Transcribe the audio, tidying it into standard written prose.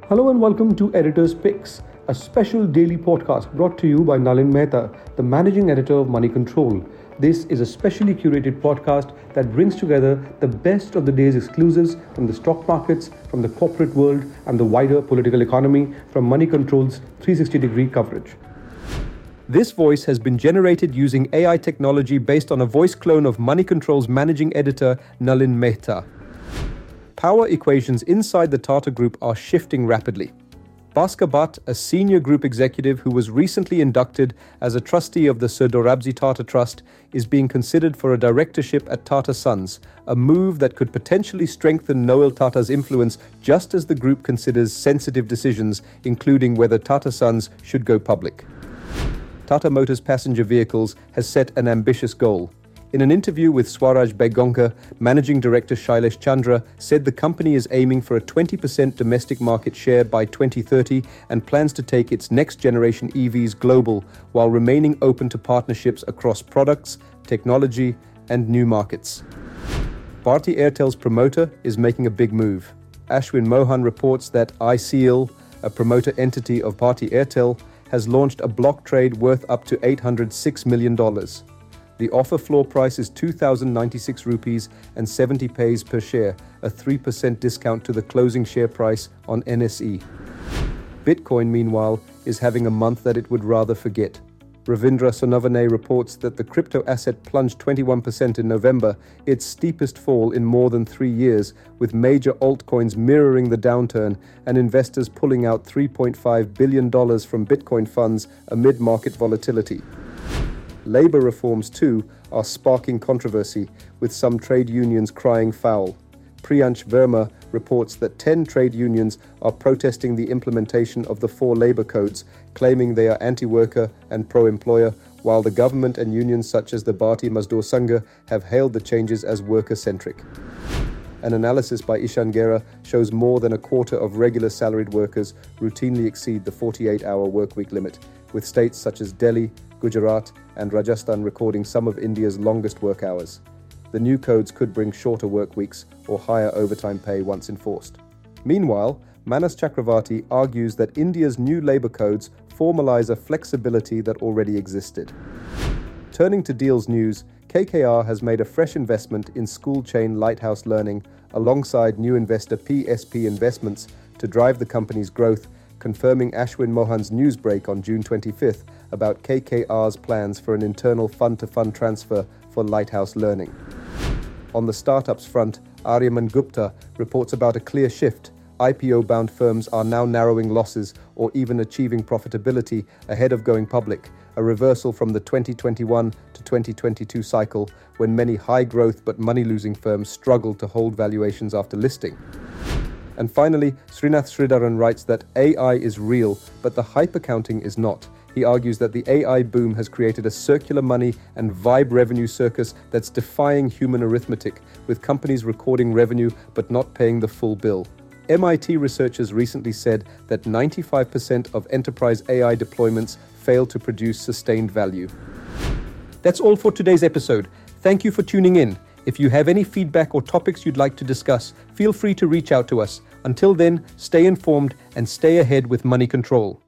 Hello and welcome to Editor's Picks, a special daily podcast brought to you by Nalin Mehta, the managing editor of Money Control. This is a specially curated podcast that brings together the best of the day's exclusives from the stock markets, from the corporate world, and the wider political economy from Money Control's 360-degree coverage. This voice has been generated using AI technology based on a voice clone of Money Control's managing editor, Nalin Mehta. Power equations inside the Tata Group are shifting rapidly. Bhaskar Butt, a senior group executive who was recently inducted as a trustee of the Sir Dorabji Tata Trust, is being considered for a directorship at Tata Sons, a move that could potentially strengthen Noel Tata's influence just as the group considers sensitive decisions, including whether Tata Sons should go public. Tata Motors Passenger Vehicles has set an ambitious goal. In an interview with Swaraj Begonka, Managing Director Shailesh Chandra said the company is aiming for a 20% domestic market share by 2030 and plans to take its next-generation EVs global while remaining open to partnerships across products, technology, and new markets. Bharti Airtel's promoter is making a big move. Ashwin Mohan reports that ICL, a promoter entity of Bharti Airtel, has launched a block trade worth up to $806 million. The offer floor price is 2,096 rupees and 70 paise per share, a 3% discount to the closing share price on NSE. Bitcoin, meanwhile, is having a month that it would rather forget. Ravindra Sonavane reports that the crypto asset plunged 21% in November, its steepest fall in more than 3 years, with major altcoins mirroring the downturn and investors pulling out $3.5 billion from Bitcoin funds amid market volatility. Labour reforms, too, are sparking controversy, with some trade unions crying foul. Priyansh Verma reports that 10 trade unions are protesting the implementation of the 4 labour codes, claiming they are anti-worker and pro-employer, while the government and unions such as the Bharati Mazdoor Sangha have hailed the changes as worker-centric. An analysis by Ishan Gera shows more than a quarter of regular salaried workers routinely exceed the 48-hour workweek limit, with states such as Delhi, Gujarat, and Rajasthan recording some of India's longest work hours. The new codes could bring shorter work weeks or higher overtime pay once enforced. Meanwhile, Manas Chakravarti argues that India's new labour codes formalize a flexibility that already existed. Turning to deals news, KKR has made a fresh investment in school chain Lighthouse Learning alongside new investor PSP Investments to drive the company's growth, confirming Ashwin Mohan's news break on June 25th about KKR's plans for an internal fund-to-fund transfer for Lighthouse Learning. On the startups front, Aryaman Gupta reports about a clear shift. IPO-bound firms are now narrowing losses or even achieving profitability ahead of going public, a reversal from the 2021 to 2022 cycle when many high-growth but money-losing firms struggled to hold valuations after listing. And finally, Srinath Sridharan writes that AI is real, but the hype accounting is not. He argues that the AI boom has created a circular money and vibe revenue circus that's defying human arithmetic, with companies recording revenue but not paying the full bill. MIT researchers recently said that 95% of enterprise AI deployments fail to produce sustained value. That's all for today's episode. Thank you for tuning in. If you have any feedback or topics you'd like to discuss, feel free to reach out to us. Until then, stay informed and stay ahead with Money Control.